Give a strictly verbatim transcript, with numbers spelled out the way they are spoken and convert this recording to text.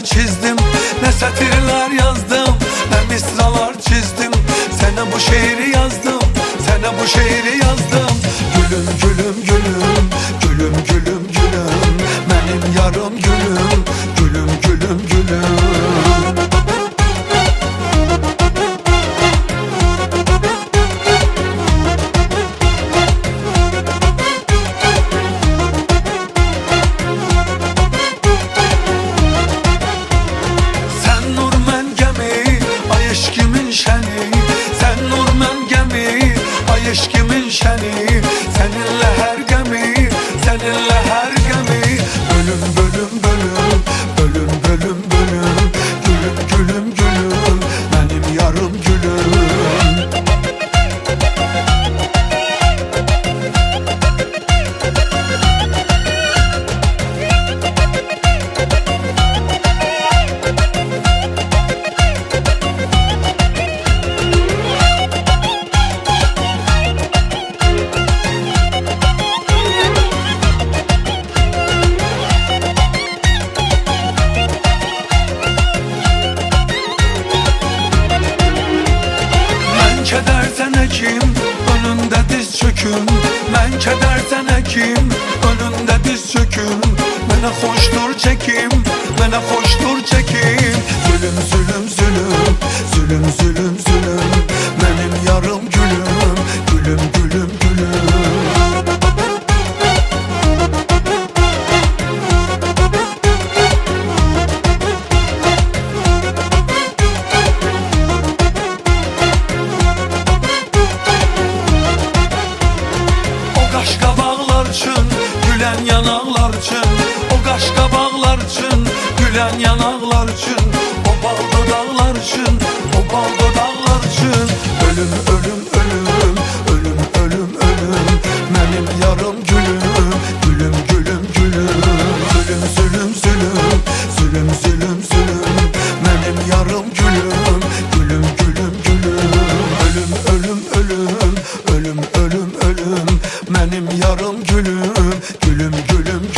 çizdim, ne satırlar yazdım, ne misralar çizdim. Sana bu şiiri yazdım, sana bu şiiri yazdım. Gülüm gülüm gülüm, gülüm gülüm gülüm, benim yarım gülüm, gülüm gülüm gülüm. Sen nur men gemi, ay eşkimin şeni. Seninle her gemi, seninle her gemi. Bölüm bölüm bölüm, bölüm bölüm bölüm. Gülüm gülüm gülüm, benim yarım gülüm. Kedersen ekim, önünde diz çöküm. Ben kedersen ekim, önünde diz çöküm. Bana hoştur çekim, bana hoştur çekim. Zulüm zulüm zulüm, zulüm zulüm zulüm. Benim yarım gülüm, gülüm gülüm gülüm. Gülen yanaklar için, o kaş kabaklar için, gülen yanaklar için, o bal dudaklar için, o bal dudaklar için. Ölüm ölüm ölüm, ölüm ölüm ölüm, benim yarım gülüm, gülüm gülüm gülüm. Zulüm zulüm zulüm, zulüm zulüm zulüm, benim yarım gülüm, gülüm gülüm gülüm. Ölüm ölüm ölüm, ölüm ölüm ölüm, benim yarım gülüm, gülüm gülüm.